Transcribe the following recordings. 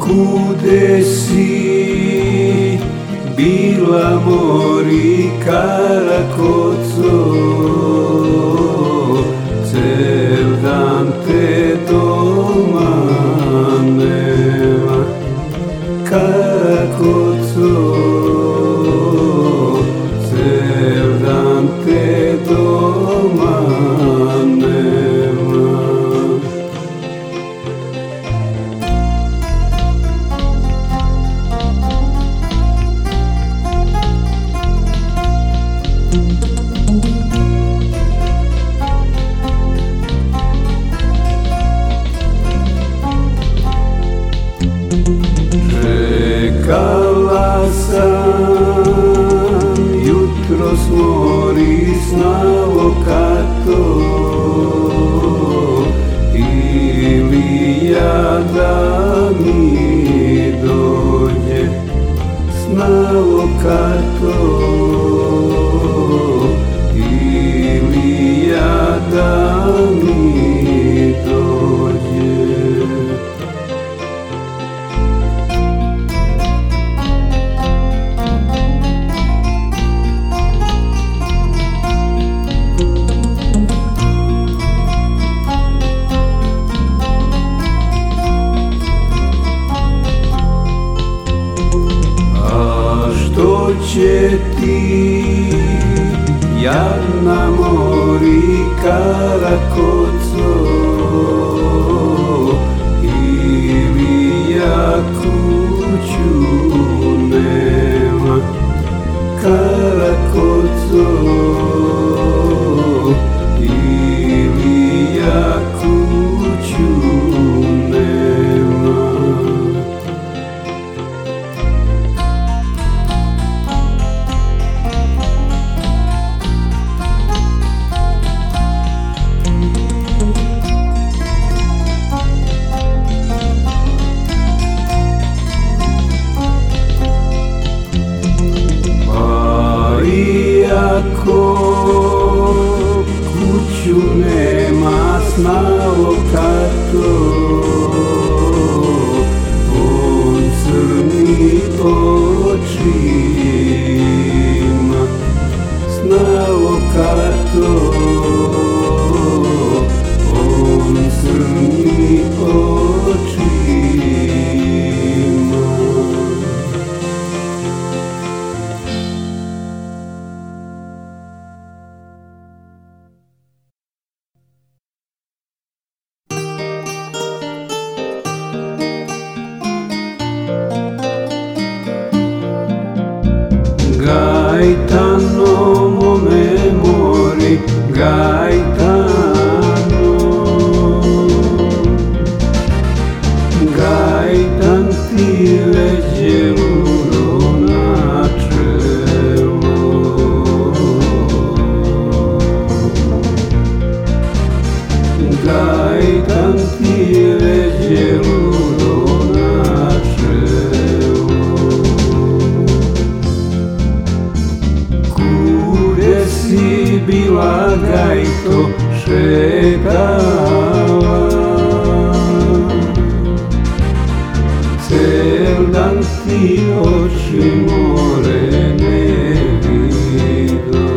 Kude si bila mori Karakoco, cel dan te doma nema. Karakoco, cel dan te doma nema. Čekala sam jutros mori znalo kato, ili ja da mi dođe znalo kato, ili ja da mi dođe. Što će ti, jadna mori Karakoco, ili ja kuću nema. Karakoco, ili ja kuću nema. Iako kuću nema znalo kato, on crni oči ima znalo kato, on crni oči ima. Gaetano mome mori, Gaetano, Gaetan ti leđe ludo na čelo. Gaetan ti leđe ludo na čelo. Si bila gajto šetala, cel dan ti oči more ne vido.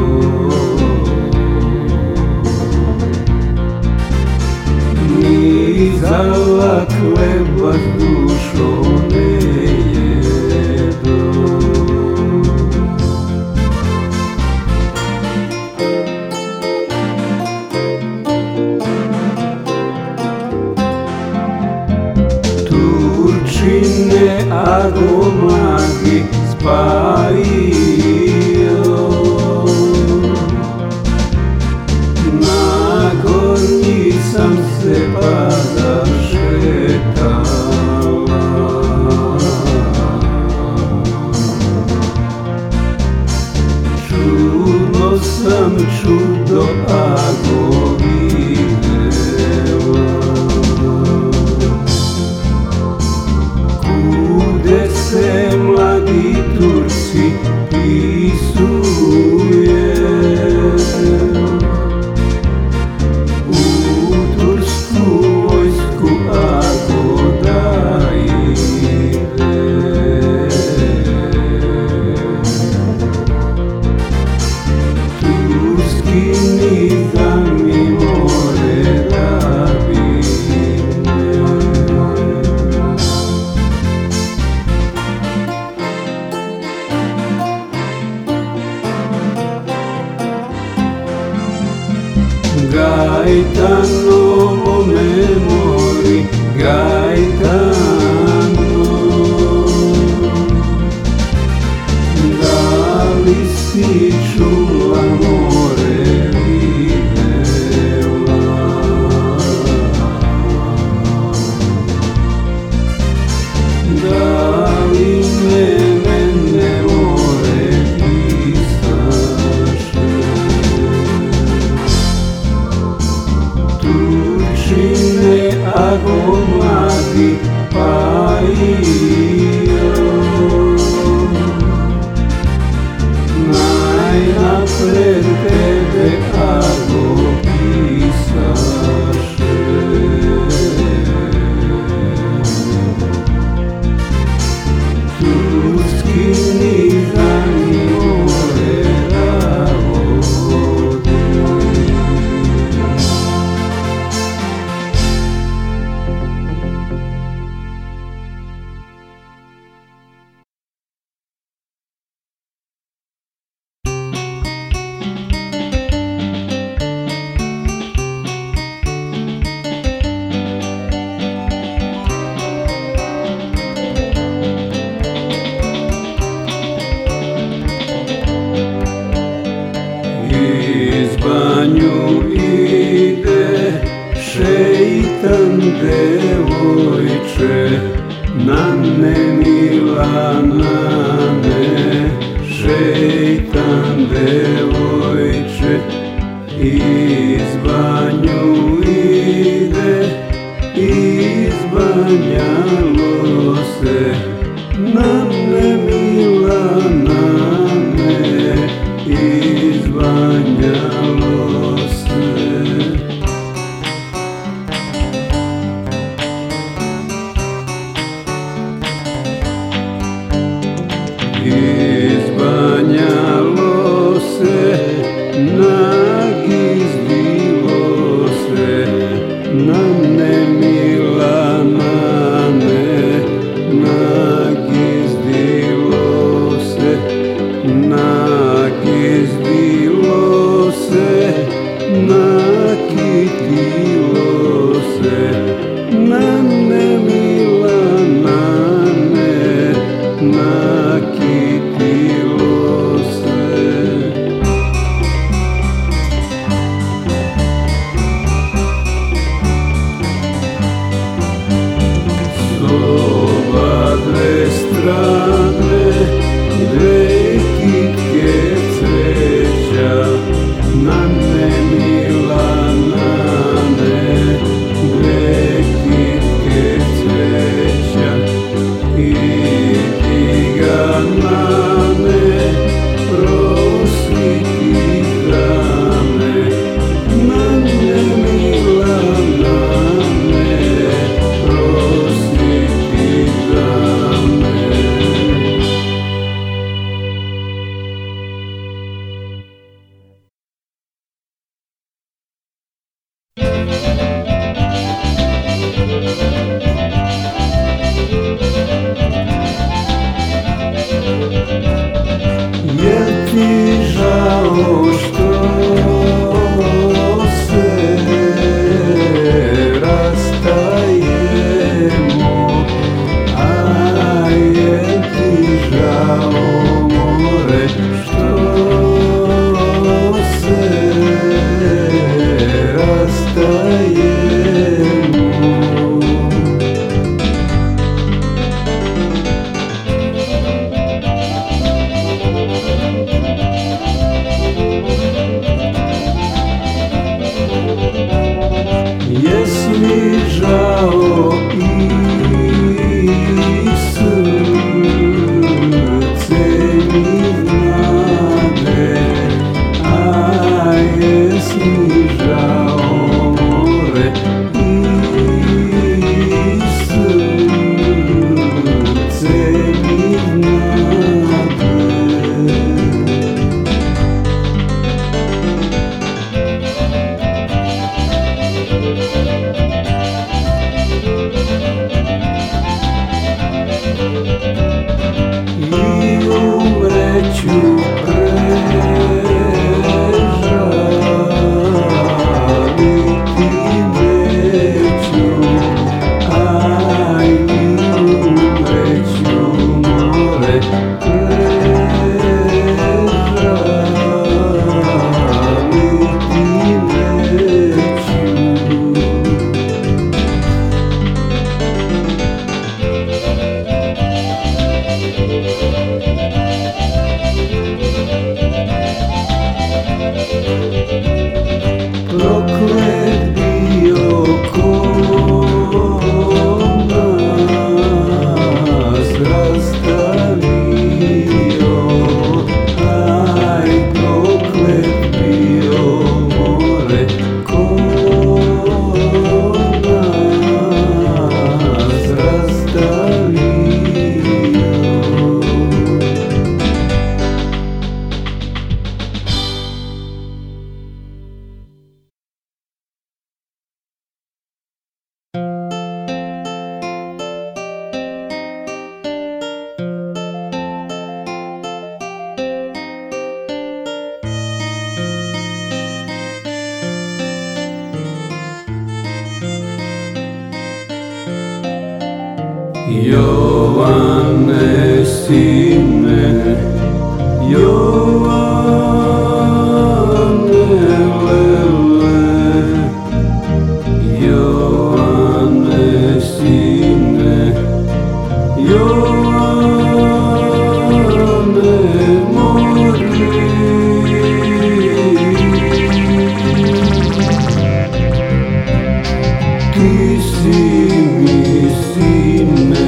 Ni zala kleba s dušom ne jedo. Turčine aromagi spajio, na gornji sam se pada šetala. Čudno sam čudo ako videla. Kude se mladi Turci pisuje, u tursku vojsku ako da ide. drago mladi Pajio. Najnapred tebe kako pisaše, turski nizani more vodi. Iz banju ide šeitan devojče, nane mila nane, šeitan devojče. Iz banju ide, iz Banja Lose, nane mila nane, iz Banja Lose. Iz Banja Lose nagizdilo se, nane mila nane, nagizdilo se, nagizdilo se, nakitilo se, nane mila nane, nakitilo se. S oba dve strane dve kitke cveća, nane mila nane, dve kitke cveća. Idi ga nane, prosviti hrane, nane mila nane, prosviti hrane. Jel ti žao što se rastajemo, a jel ti žao more što se rastajemo? Jovane sine, Jovane lele, Jovane sine, Jovane mori. Ti si mi sine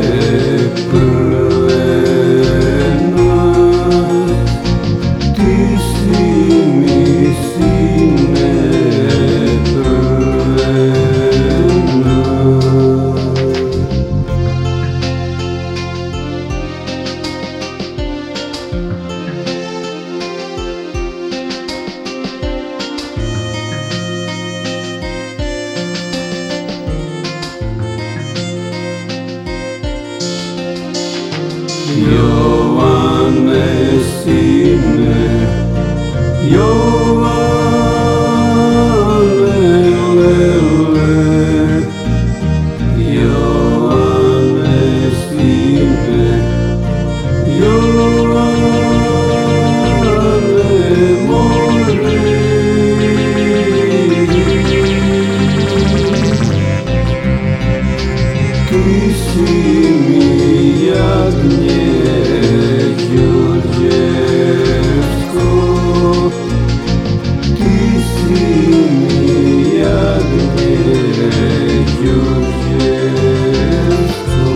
prlena, ti si mi sine prlena. Jovane sine, Jovane lele, Jovane sine, Jovane mori. Ti si mi jagnje Đurđevsko, ti si mi jagnje Đurđevsko.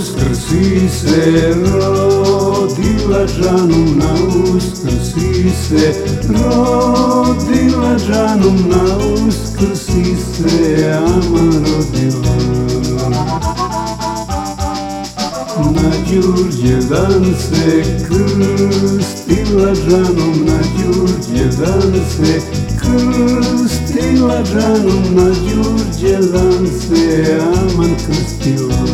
Uskrsi se rodila Džanum, na Uskrsi se rodila Džanum, na Uskrsi se Ama rodila. Na Đurđevdan se krstila Džanum, na Đurđevdan se krstila Džanum, na Đurđevdan se Aman krstila.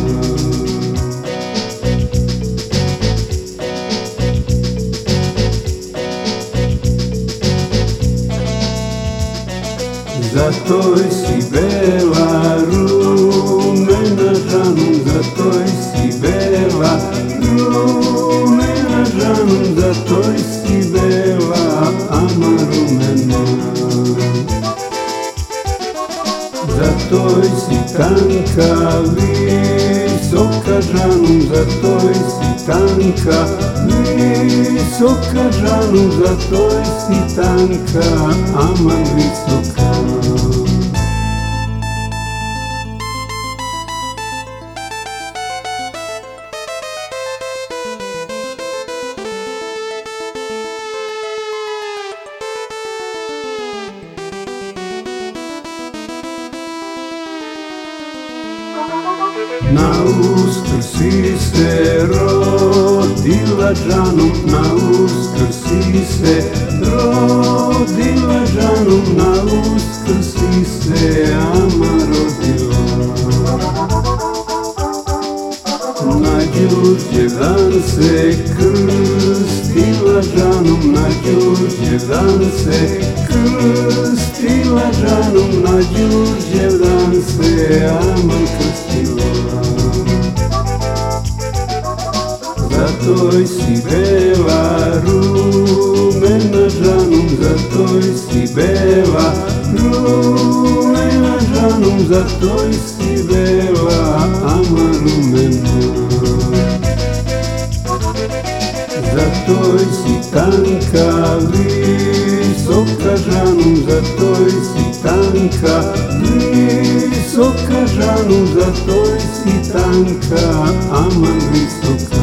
Zato si bela rumena Džanum, zato si bela rumena Džanum, zato si bela ama rumena. Zato si tanka visoka Džanum, zato si tanka visoka Džanum, zato si tanka aman visoka. Na Uskrsi se rodila Džanum, na Uskrsi se rodila Džanum, na Uskrsi se Ama rodila. Na Đurđevdan se krstila Džanum, na Đurđevdan se krstila Džanum, na Đurđevdan se Aman krstila. Zato si bela rumena Džanum, zato si bela rumena Džanum, zato si bela ama rumena. Zato si tanka visoka Džanum, zato si tanka visoka Džanum, zato si tanka aman visoka.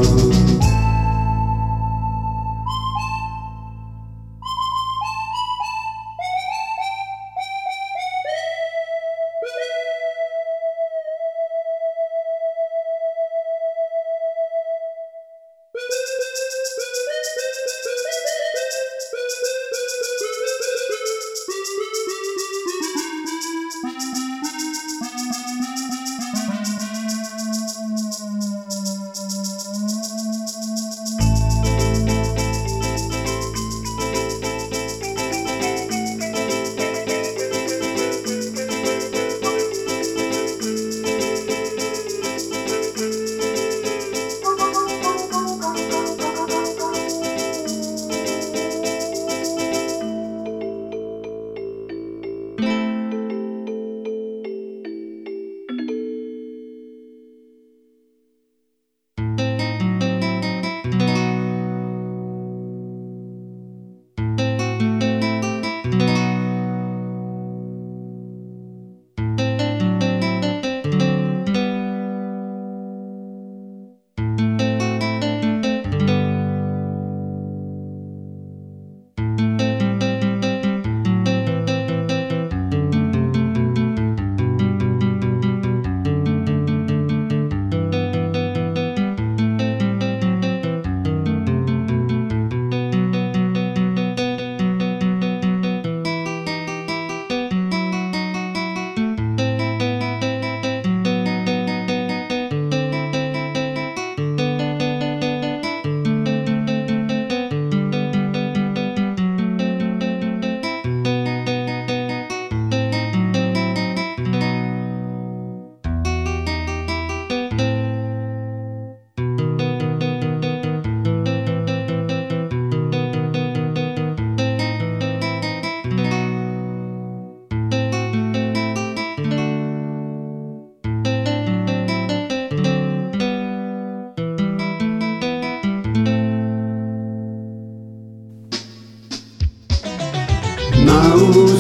Na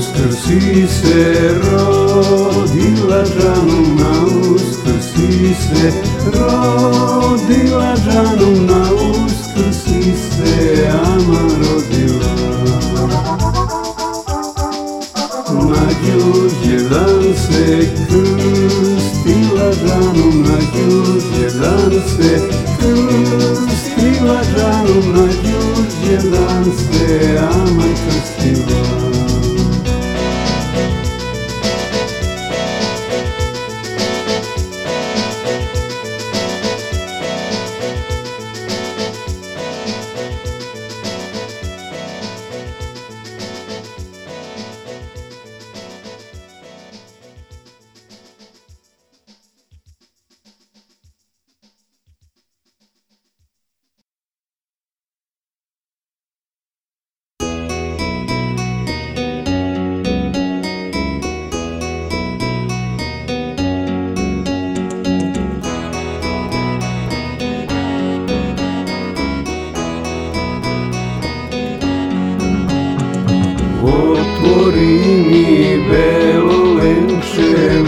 Uskrsi se rodila Džanum, na Uskrsi se rodila žanu na Uskrs i se ama rodila. Na Đurđevdan se krstila žanom, na Đurđevdan se krstila žanom, na Đurđevdan se ama krstila. Otvori mi belo lenče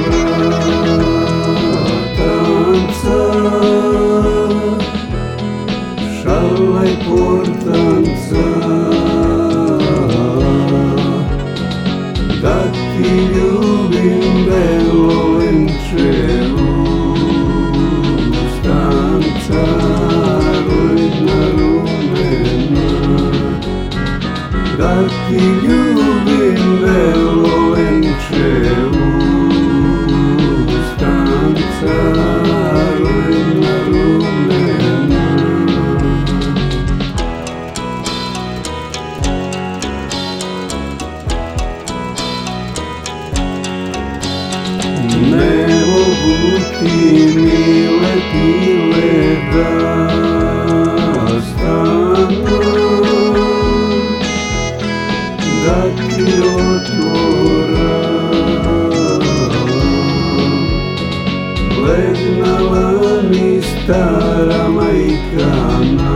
vratanca, šalaj portanca, da ti ljubim belo lenče ustanca, rodna rumena. Da ti ljubim belo lenče ustanca, rodna rumena. Ne mogu ti mile pile da stanu, da ti otvoram. Legnala mi stara majka na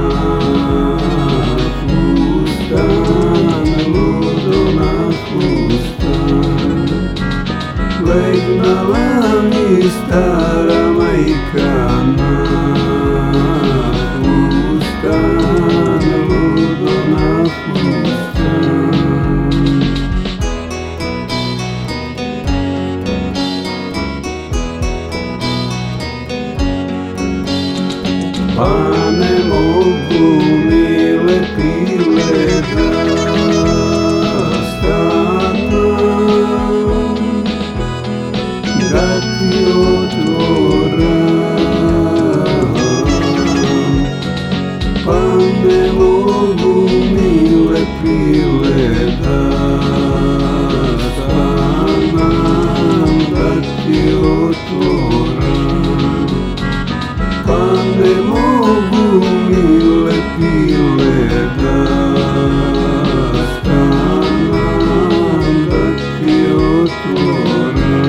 fustan, ludo na fustan. Legnala mi stara majka na fustan, ludo na fustan. Pa ne mogu mile pile da stanu, da ti otvoram. Pa ne mogu mile pile da stanu, da ti otvoram. Pa ne mogu mile pile da stanem, da ti otvoram.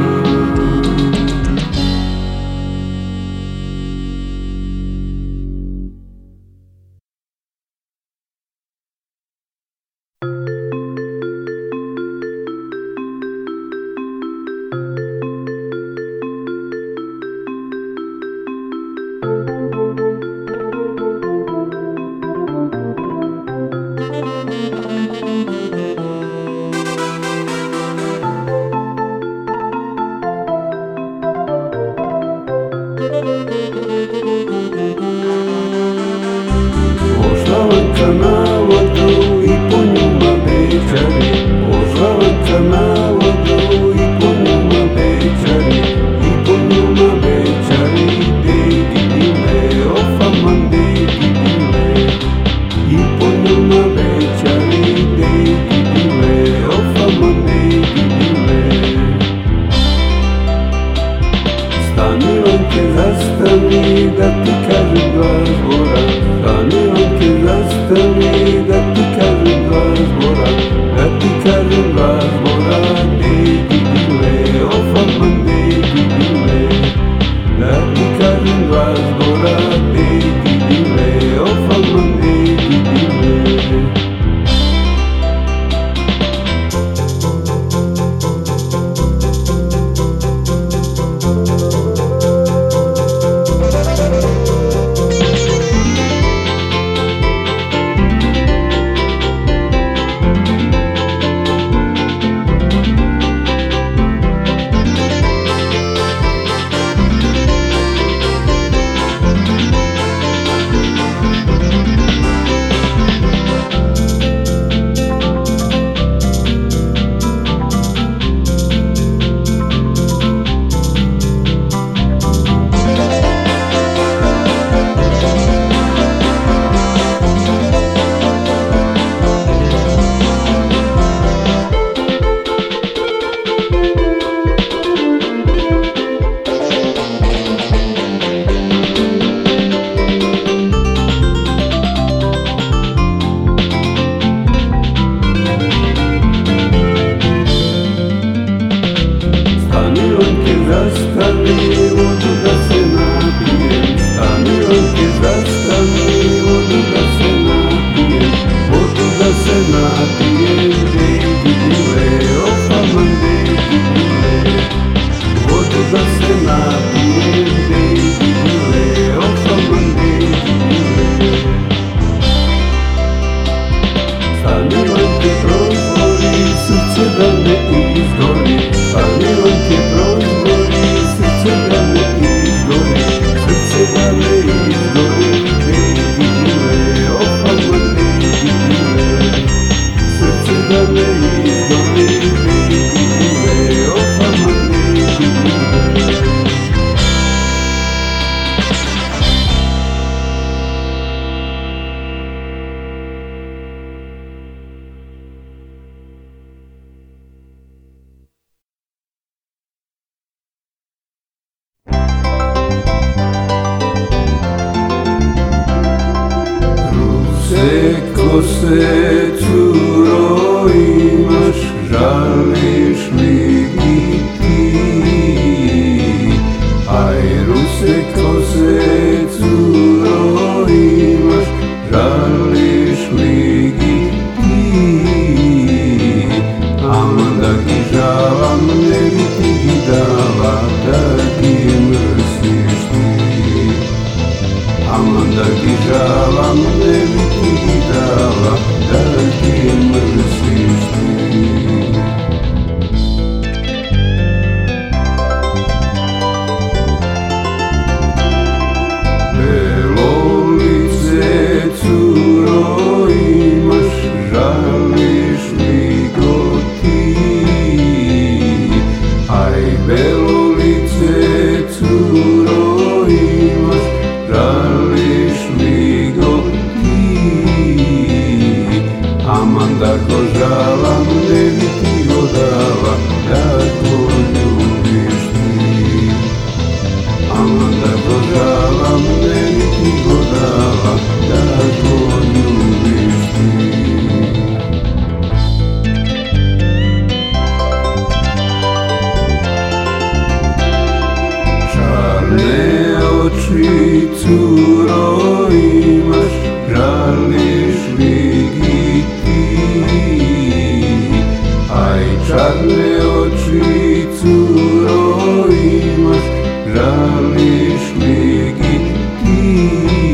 Požavanka na vodu i po njima bečari, požavanka na vodu i po njima bečari, i po njima bečari, degi bile, ofaman degi bile, i po njima bečari, degi bile, ofaman degi bile. Stani vanke, zastani, da ti kažem dva zbora. Stani vanke, zastani, da ti kažem dva zbora. Da ti kažem dva zbora, degi bile, ofaman degi bile. Da ti kažem dva zbora, degi bile, ofaman degi bile. kose, curo, imaš, žališ li i ti? Aj, ruse kose, curo, imaš, žališ li i ti? Aman da ti žalam, ne bi ti dala, da ti mrsiš ti. Aman da ti žalam, ne bi ti dala, da ti mrsiš ti. Belo lice, curo, imaš, žališ li go ti? Aj, belo lice, curo, imaš, žališ li go ti? Aman da ko žalam, ne bi ti go dala, da ko ljubiš ti. Aman da ko žalam, ne bi ti go dala, da ko ljubiš ti. Čarne oči, curo, imaš, žališ li i ti? Aj, čarne oči, curo, imaš, žališ li i ti?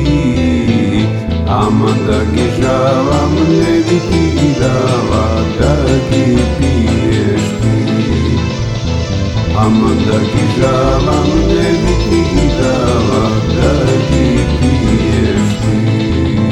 Aman da ki žalam, ne bi ti dala, da ki piješ ti. Aman da ki žalam, ne bi ti dala, da ki piješ ti.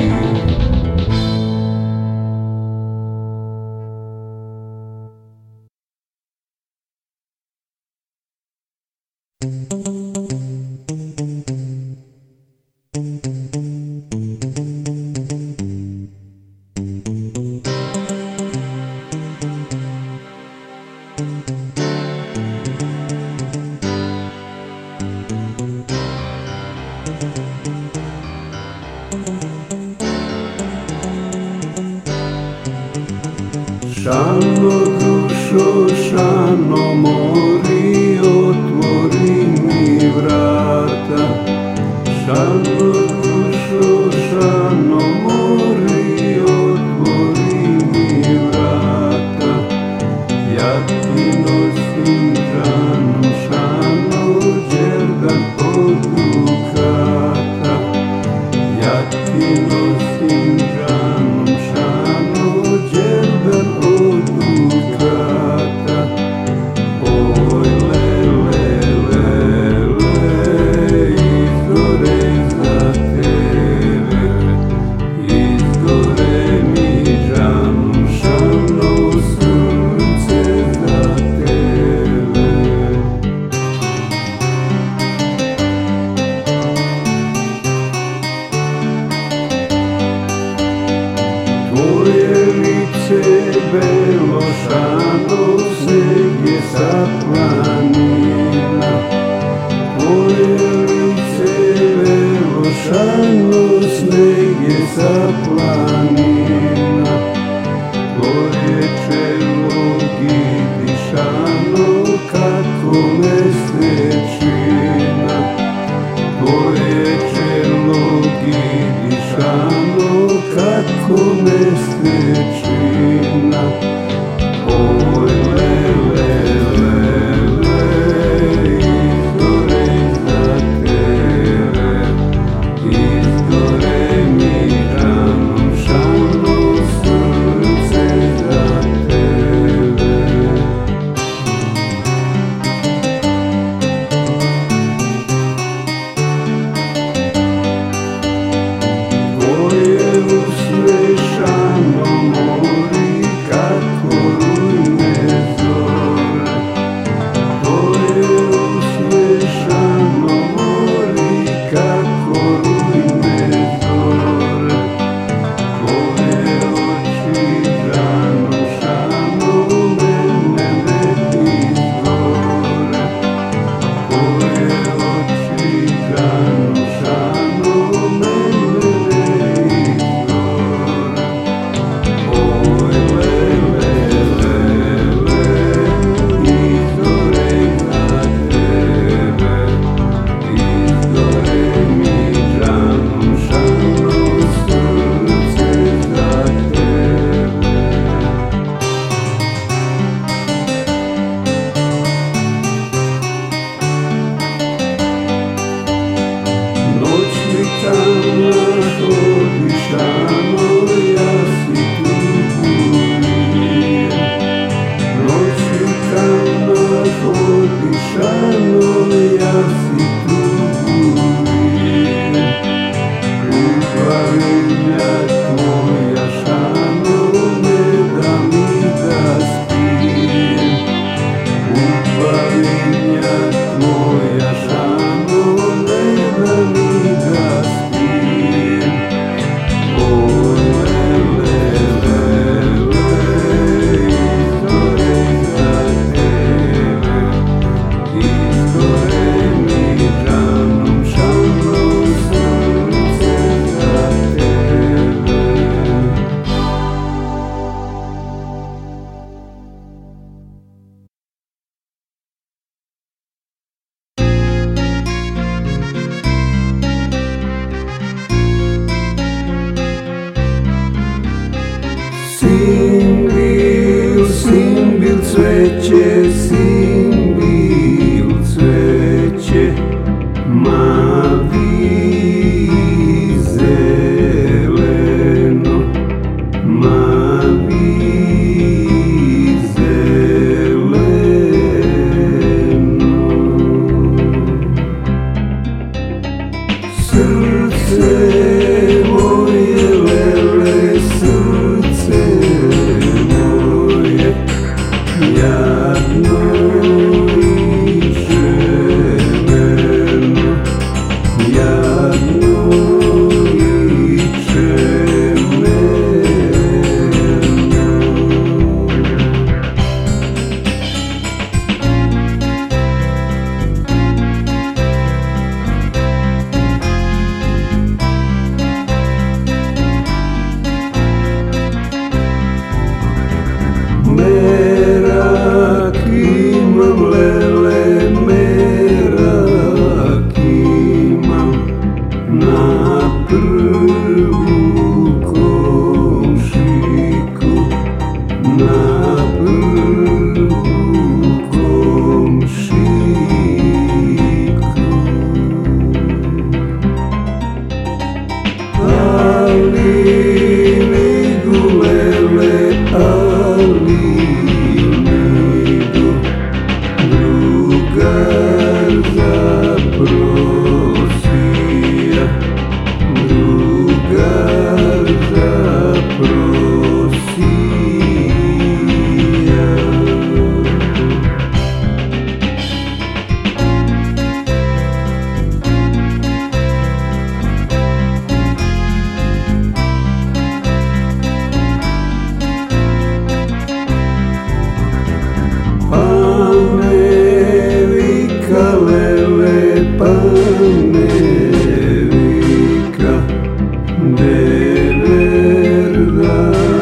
Šano dušo, šano mori, otvori mi vrata. Šano dušo, šano mori, otvori mi vrata. Ja ti nosim žanu, šano, đerdan od dukata. Ja ti nosim žanu, šano, đerdan od dukata. Oj, lele, lele, izgore za tebe, izgore mi žanu, šano, srce za tebe. Tvoje lice belo, šano, sneg je sa planina. Tvoje lice belo, šano, sneg je sa planina. Tvoje čelo gidi, šano, kako mesečina. Tvoje čelo gidi, šano, kako mesečina. Oj, lele, lele, izgore za tebe, izgore mi žanu, šano, cveće, sin bil cveće, mavi zeleno, mavi zeleno. Srce moje lele, srce moje, jadno i čemeno, jadno i čemeno. Merak imam lele, merak imam na prvu komšiku, na prvu komšiku. Ali ligu lele, ali drugar zaprosija, drugar zaprosija. Pane vika lele, pane vika, de verda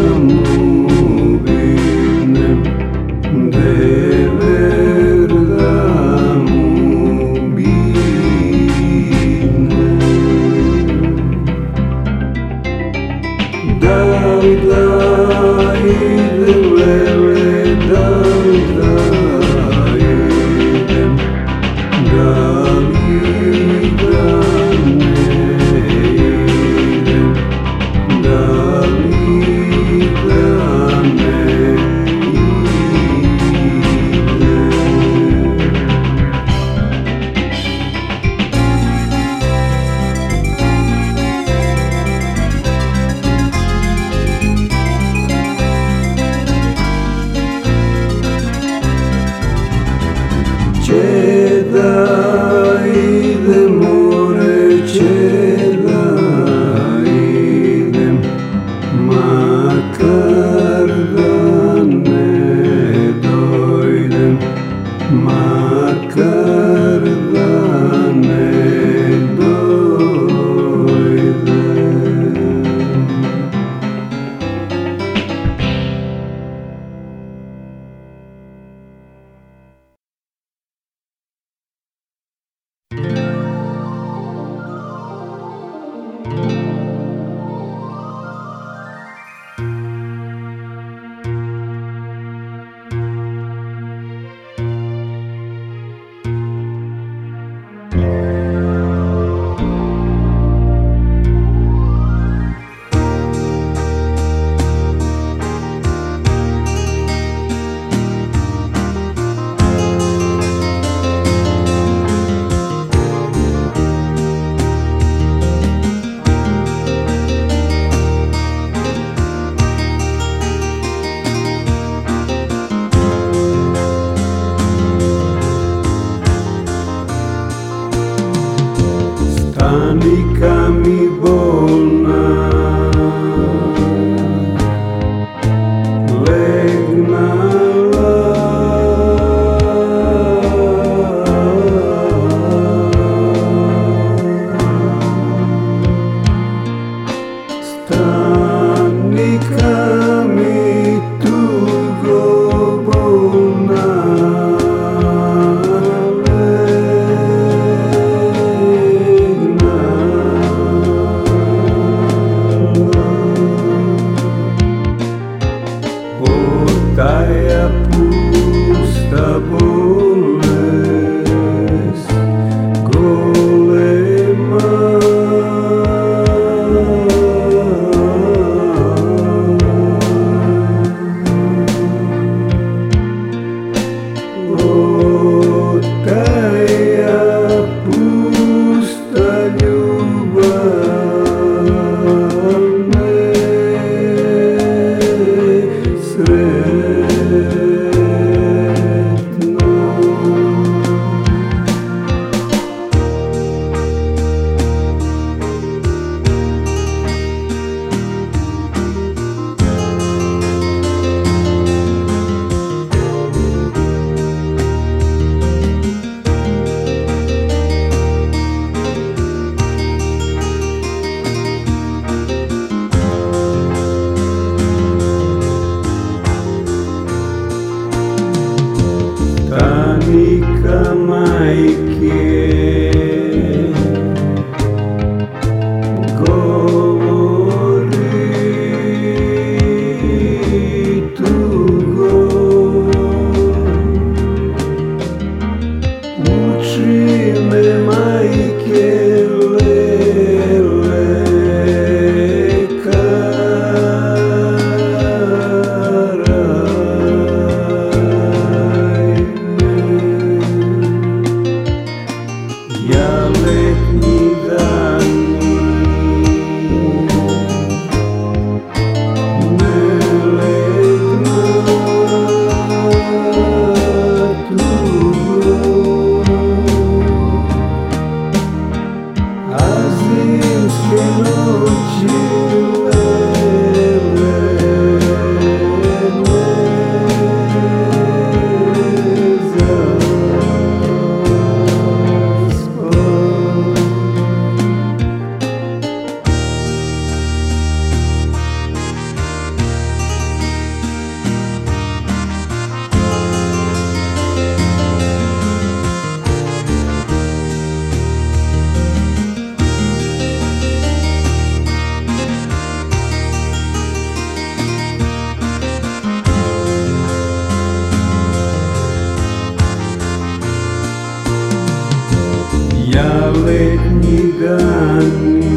Letnji dani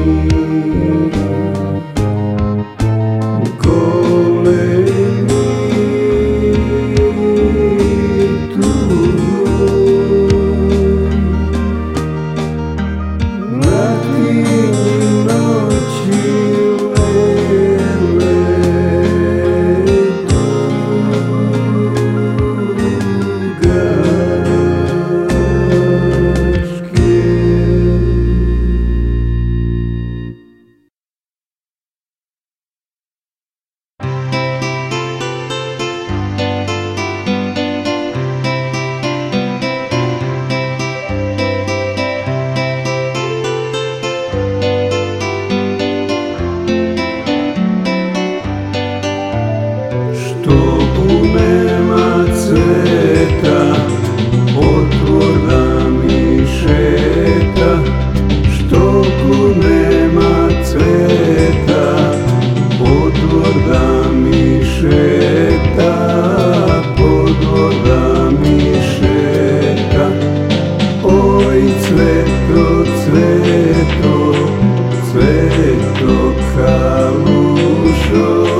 golemi tužno latinji noći lele nema cveta, otvor da mi šeta. Što tu nema cveta, otvor da mi šeta, podvor da mi šeta. Oj cveto, cveto, cveto kalušo,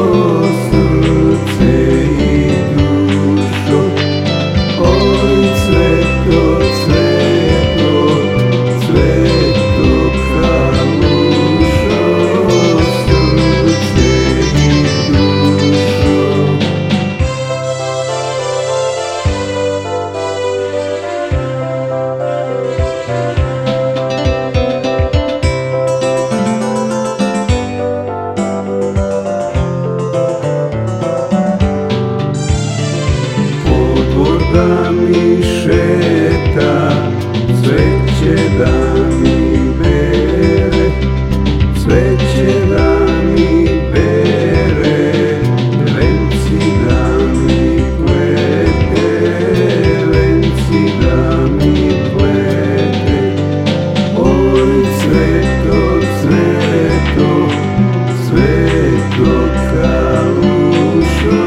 da mi šeta, cveće da mi bere, cveće da mi bere, venci da mi plete, venci da mi plete. Oj cveto, cveto, cveto kalušo,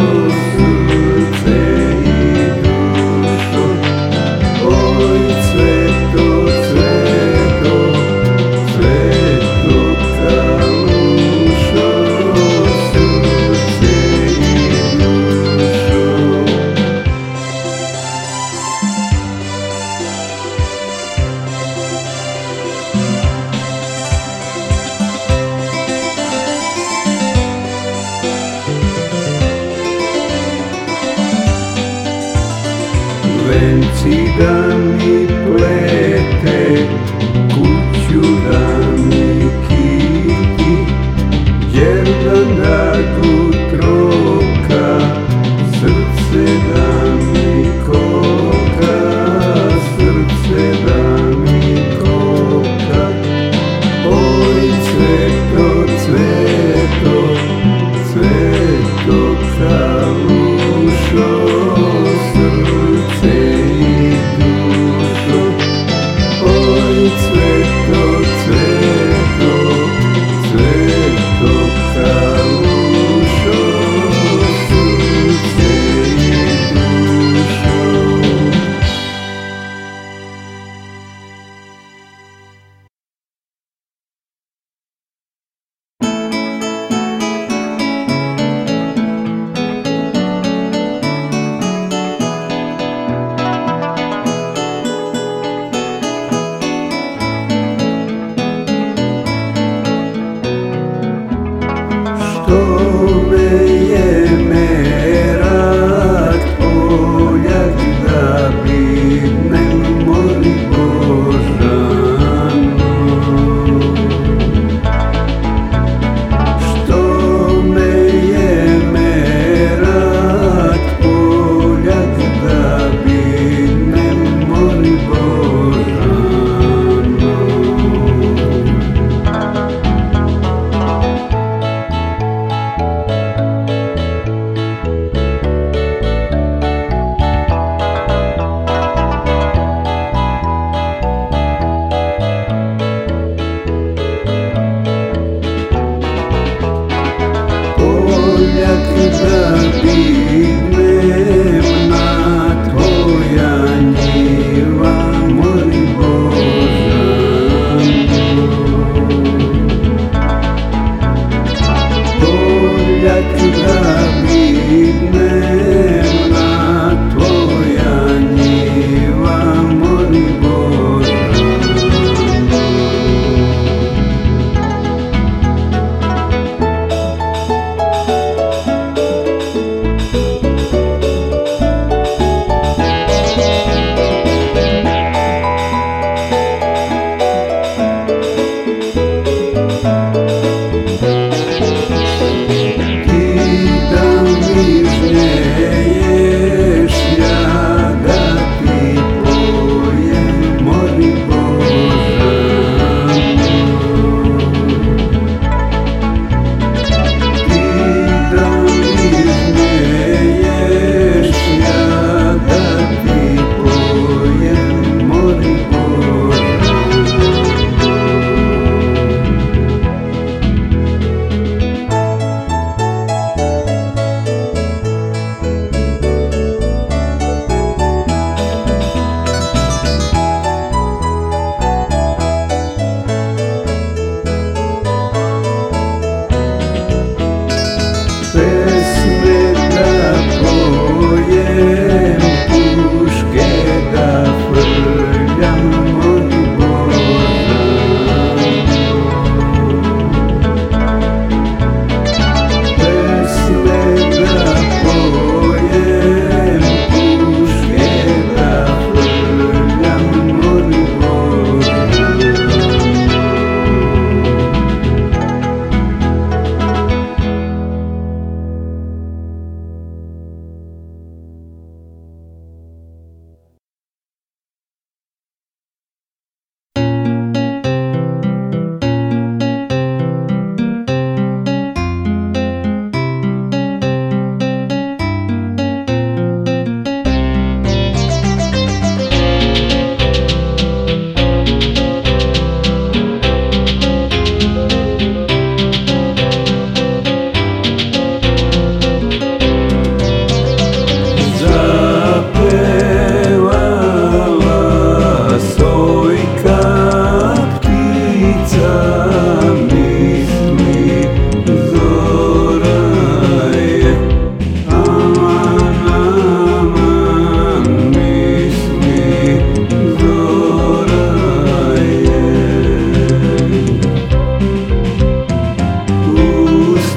venci da mi plete, kuću da mi kiti, jedan ragu troka, srce da mi koka, srce da mi koka. Oj cveto, cveto, cveto kalušo, cveto, cveto, cveto kalušo, srce i dušo.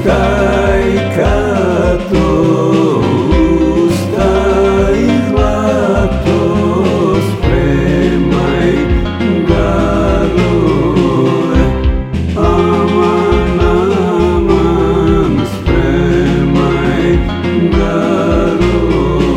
Staj kato, ustaj zlato, spremaj darove. Aman, aman, spremaj darove.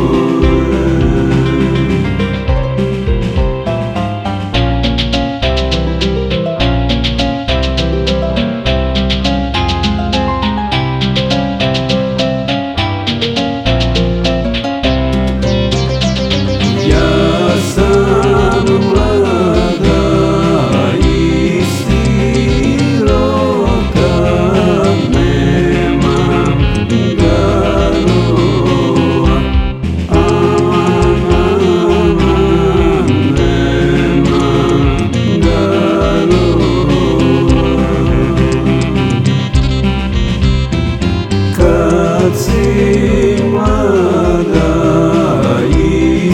Kad si mlada i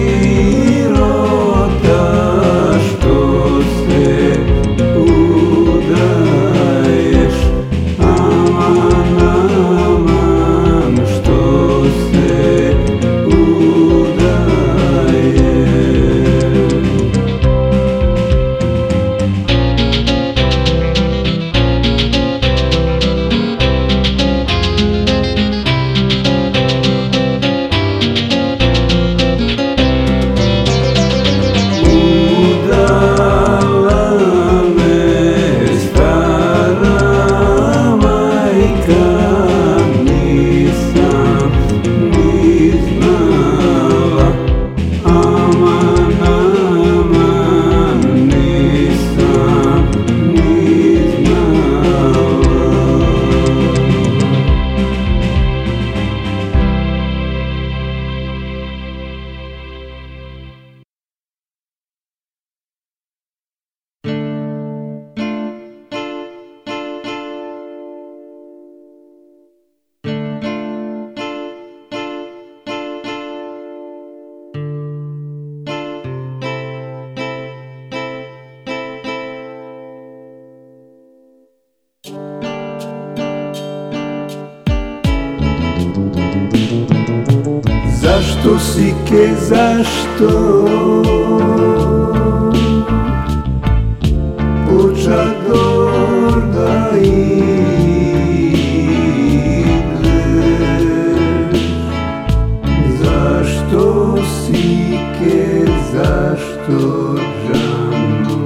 sirota, što se udaješ? Aman, aman, što se udaješ? Zašto sike, zašto Pučador da ideš? Zašto sike, zašto džano?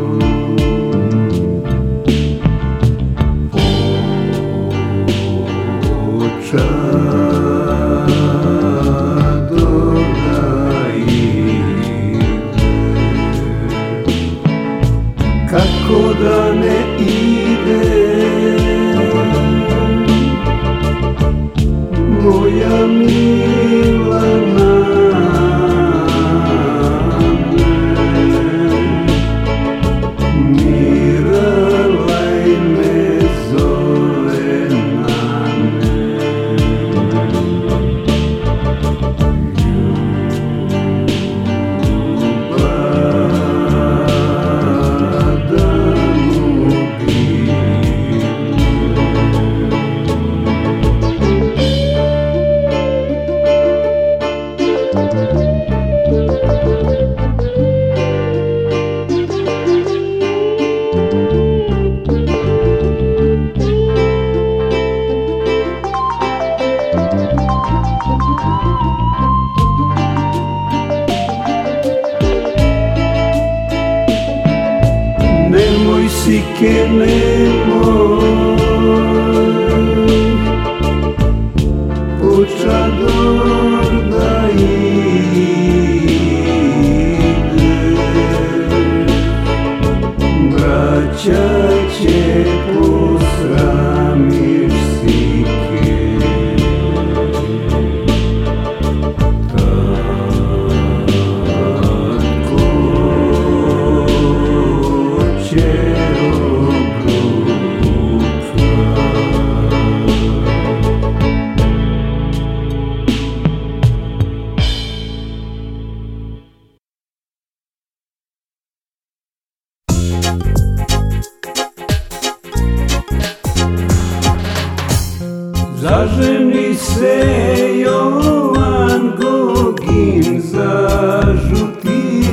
Kako da ne ide moja Milana Miralaj me zove nane. Nemoj sike, nemoj Pučador da ideš. Braća će posramiš sike. Tatko će obrušiti. Zaženi se Jovan Gogin za žuti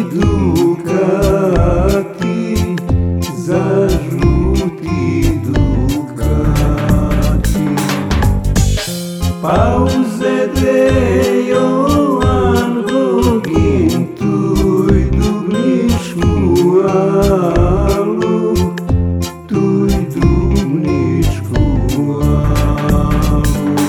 dukati, za žuti dukati. Pa uzede Jovan Gogin tuj dubničku alu, tuj dubničku alu.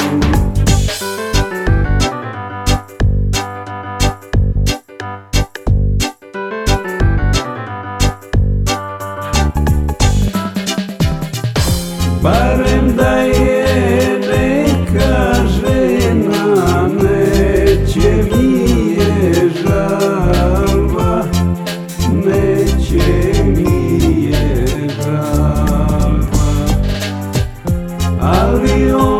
Barem da je neka žena, neće mi je žalba, neće mi je žalba, ali